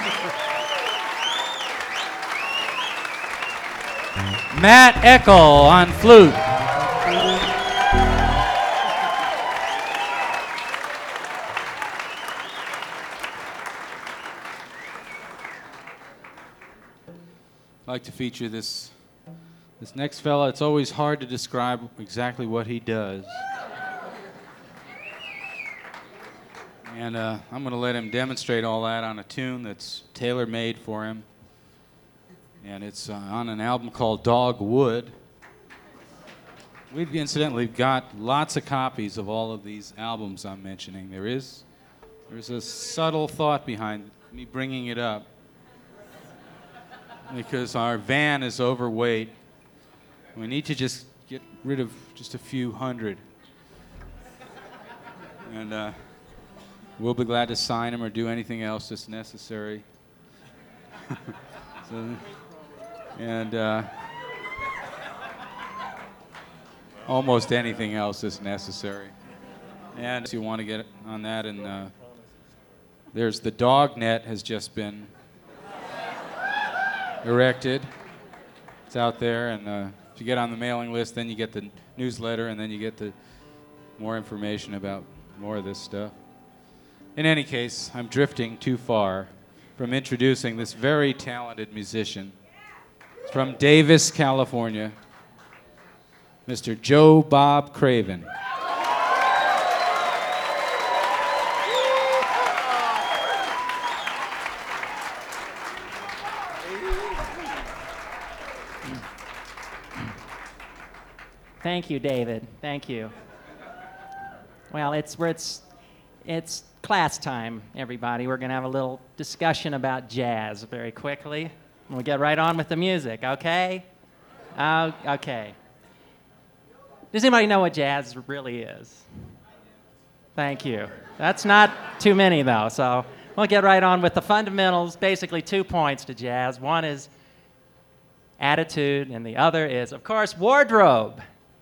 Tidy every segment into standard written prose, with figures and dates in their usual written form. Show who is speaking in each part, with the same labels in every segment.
Speaker 1: Matt Eckel on flute. I'd like to feature this next fella. It's always hard to describe exactly what he does. And I'm going to let him demonstrate all that on a tune that's tailor-made for him. And it's on an album called Dogwood. We've incidentally got lots of copies of all of these albums I'm mentioning. There's a subtle thought behind me bringing it up. Because our van is overweight. We need to just get rid of just a few hundred. And we'll be glad to sign them or do anything else that's necessary. Almost anything else that's necessary. And if you want to get on that, and there's the dog net has just been erected. It's out there, and if you get on the mailing list, then you get the newsletter, and then you get the more information about more of this stuff. In any case, I'm drifting too far from introducing this very talented musician from Davis, California, Mr. Joe Bob Craven.
Speaker 2: Thank you, David. Thank you. Well, it's class time, everybody. We're going to have a little discussion about jazz very quickly. We'll get right on with the music, okay? Okay. Does anybody know what jazz really is? Thank you. That's not too many, though, so we'll get right on with the fundamentals. Basically, 2 points to jazz. One is attitude, and the other is, of course, wardrobe.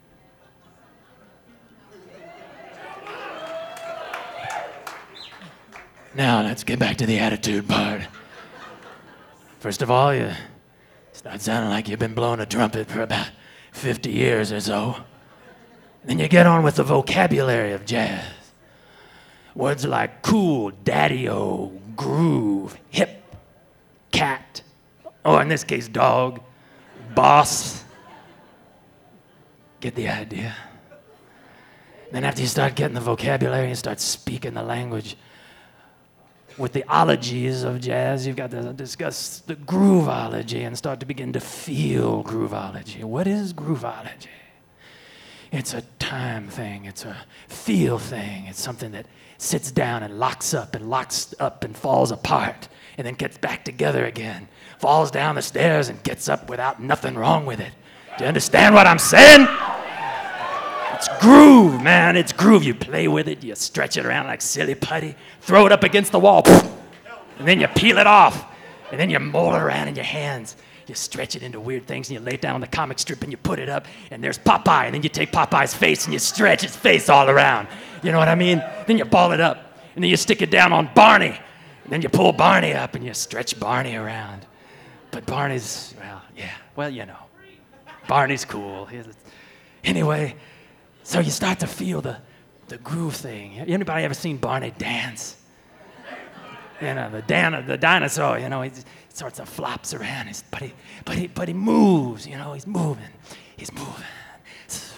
Speaker 3: Now, let's get back to the attitude part. First of all, you start sounding like you've been blowing a trumpet for about 50 years or so. Then you get on with the vocabulary of jazz. Words like cool, daddy-o, groove, hip, cat, or in this case, dog, boss. Get the idea? Then after you start getting the vocabulary, you start speaking the language. With the ologies of jazz, you've got to discuss the grooveology and start to begin to feel grooveology. What is grooveology? It's a time thing. It's a feel thing. It's something that sits down and locks up and falls apart and then gets back together again. Falls down the stairs and gets up without nothing wrong with it. Do you understand what I'm saying? It's groove, man. It's groove. You play with it. You stretch it around like silly putty. Throw it up against the wall. And then you peel it off. And then you mold it around in your hands. You stretch it into weird things, and you lay it down on the comic strip, and you put it up, and there's Popeye. And then you take Popeye's face, and you stretch his face all around. You know what I mean? Then you ball it up. And then you stick it down on Barney. And then you pull Barney up, and you stretch Barney around. But Barney's, well, you know. Barney's cool. Anyway... So you start to feel the groove thing. Anybody ever seen Barney dance? You know, the dinosaur, you know, he sorts of flops around, but he moves, you know, he's moving.